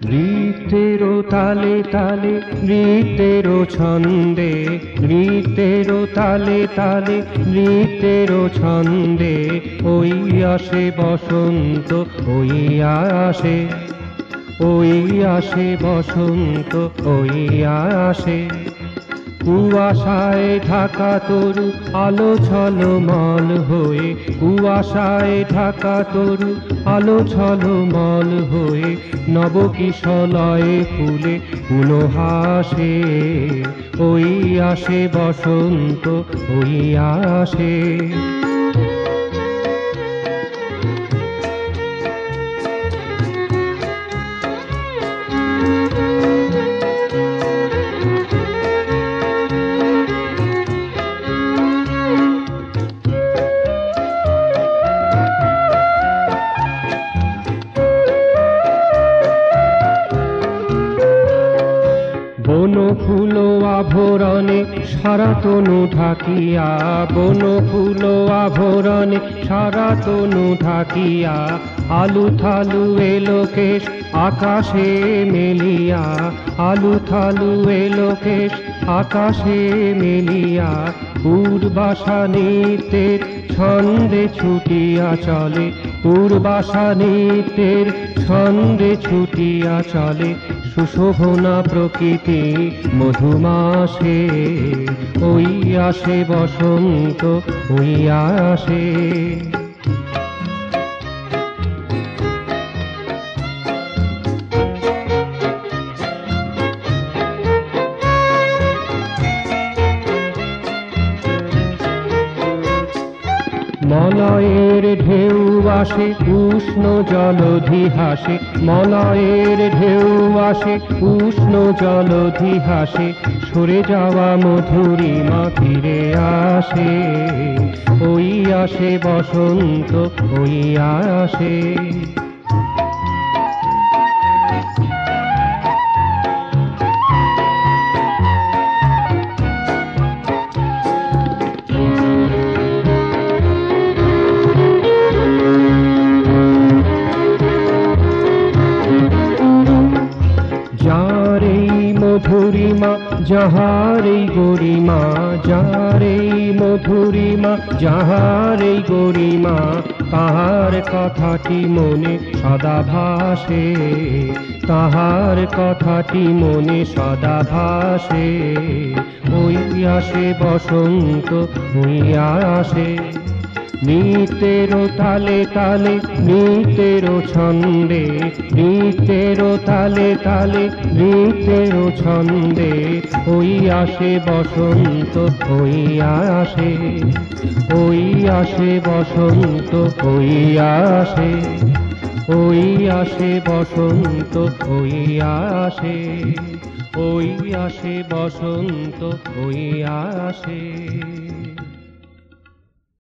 নৃত্যেরও তালে তালে নৃত্যেরও ছন্দে, নৃত্যেরও তালে তালে নৃত্যেরও ছন্দে, ওই আসে বসন্ত, ওই আসে, ওই আসে বসন্ত, ওই আসে। কুয়াশায় ঢাকা তরু আলো ঝলমল হয়ে, কুয়াশায় ঢাকা তরু আলো ঝলমল হয়ে, নবকিশলয়ে ফুলে পুনহাসে, ওই আসে বসন্ত, ওই আসে। বনফুল আভরণে সারা তনু ঢাকিয়া, বনফুল আভরণে সারা তনু ঢাকিয়া, আলু থালু এলো কেশ আকাশে মেলিয়া, আলু থালু এলো কেশ আকাশে মেলিয়া, পূর্বাশা নৃত্যের ছন্দে ছুটিয়া চলে, পূর্বাশা নৃত্যের ছন্দে ছুটিয়া চলে, সুশোভনা প্রকৃতি মধুমাসে, ওই আসে বসন্ত, ওই আসে। মলয়ের ঢেউ আসে উষ্ণ জলধি হাসে, মলয়ের ঢেউ আসে উষ্ণ জলধি হাসে, সরে যাওয়া মধুরিমা ফিরে আসে, ওই আসে বসন্ত, ওই আসে। যার এই মধুরিমা যাহার এই গরিমা, যার এই মধুরিমা যাহার এই গরিমা, তাহার কথাটি মনে সদা ভাসে, তাহার কথাটি মনে সদা ভাসে, ওই আসে বসন্ত, ওই আসে। নৃত্যেরও তালে তালে নৃত্যেরও ছন্দে, নৃত্যেরও তালে তালে নৃত্যেরও ছন্দে, ওই আসে বসন্ত, ওই আসে, ওই আসে বসন্ত, ওই আসে, ওই আসে বসন্ত, ওই আসে, ওই আসে বসন্ত, ওই আসে।